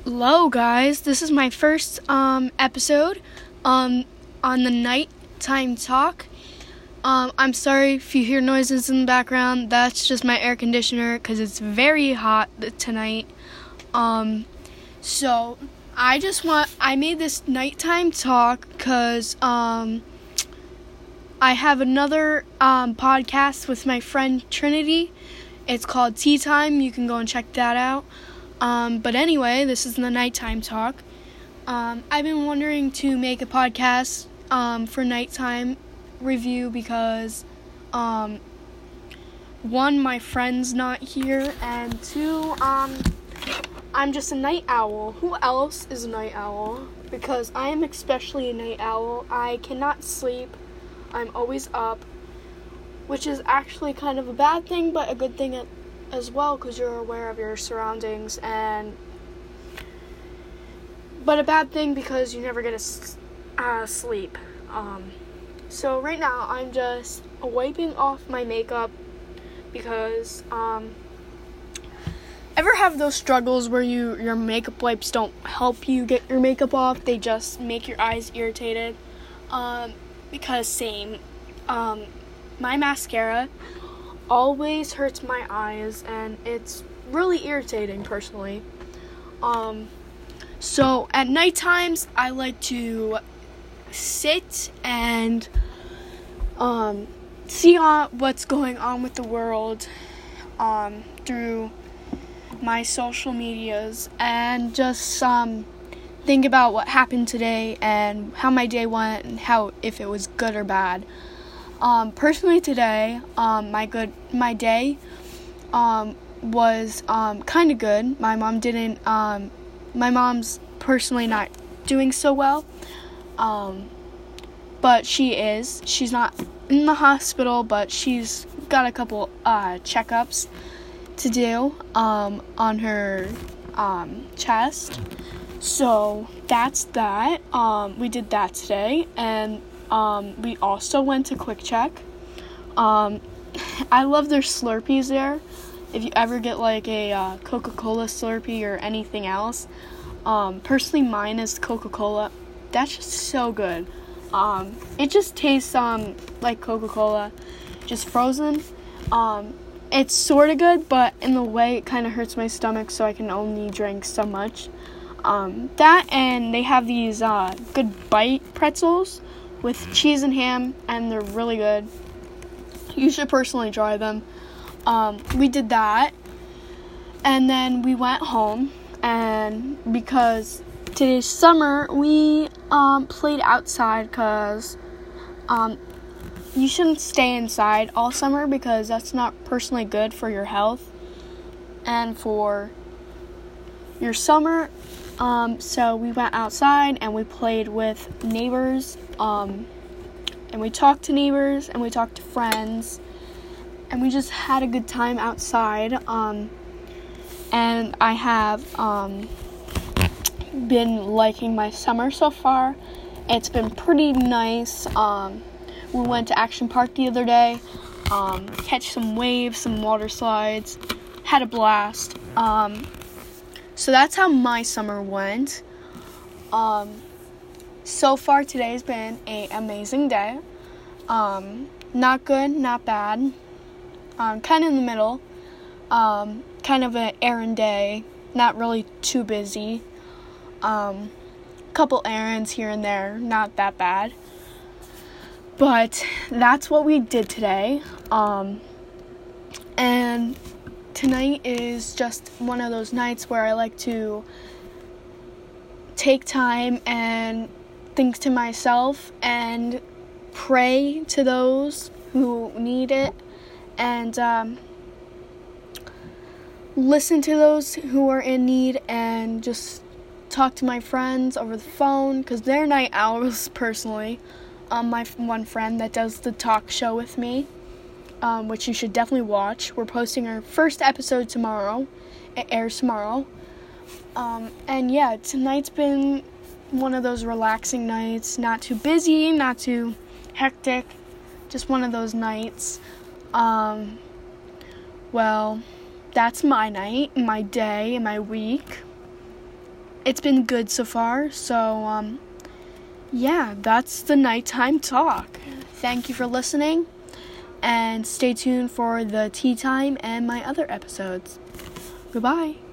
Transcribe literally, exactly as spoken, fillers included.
Hello, guys. This is my first um, episode um, on the nighttime talk. Um, I'm sorry if you hear noises in the background. That's just my air conditioner because it's very hot tonight. Um, so I just want I made this nighttime talk because um, I have another um, podcast with my friend Trinity. It's called Tea Time. You can go and check that out. Um, but anyway, this is the nighttime talk. Um, I've been wondering to make a podcast um, for nighttime review because, um, one, my friend's not here, and two, um, I'm just a night owl. Who else is a night owl? Because I am especially a night owl. I cannot sleep. I'm always up, which is actually kind of a bad thing, but a good thing at as well, because you're aware of your surroundings, and but a bad thing because you never get to uh, sleep. Um, so right now I'm just wiping off my makeup because um, ever have those struggles where you your makeup wipes don't help you get your makeup off? They just make your eyes irritated. Um, because same, um, my mascara always hurts my eyes, and it's really irritating personally. Um, so at night times, I like to sit and um, see on what's going on with the world um, through my social medias, and just um, think about what happened today and how my day went and how if it was good or bad. Um, personally today, um, my good, my day, um, was, um, kind of good. My mom didn't, um, my mom's personally not doing so well, um, but she is, she's not in the hospital, but she's got a couple, uh, checkups to do, um, on her, um, chest. So that's that. Um, we did that today, and Um, we also went to Quick Check. Um, I love their Slurpees there. If you ever get like a uh, Coca-Cola Slurpee or anything else, um, personally mine is Coca-Cola. That's just so good. Um, it just tastes um like Coca-Cola, just frozen. Um, it's sort of good, but in the way it kind of hurts my stomach, so I can only drink so much. Um, that and they have these uh, good bite pretzels with cheese and ham, and they're really good. You should personally try them. Um, we did that, and then we went home, and because today's summer, we um, played outside, because um, you shouldn't stay inside all summer, because that's not personally good for your health and for your summer. Um, so we went outside and we played with neighbors, um, and we talked to neighbors and we talked to friends, and we just had a good time outside. Um, and I have, um, been liking my summer so far. It's been pretty nice. Um, we went to Action Park the other day, um, catch some waves, some water slides, had a blast. Um, So that's how my summer went. Um, so far today's been an amazing day. Um, not good, not bad. Um, kind of in the middle. Um, kind of an errand day. Not really too busy. Um, couple errands here and there. Not that bad. But that's what we did today. Um, and tonight is just one of those nights where I like to take time and think to myself and pray to those who need it, and um, listen to those who are in need, and just talk to my friends over the phone, because they're night owls personally. Um, my one friend that does the talk show with me, Um, which you should definitely watch. We're posting our first episode tomorrow. It airs tomorrow. Um, and yeah, tonight's been one of those relaxing nights. Not too busy, not too hectic. Just one of those nights. Um, well, that's my night, my day, my week. it's been good so far. So, um, yeah, that's the nighttime talk. Thank you for listening, and stay tuned for the tea time and my other episodes. Goodbye.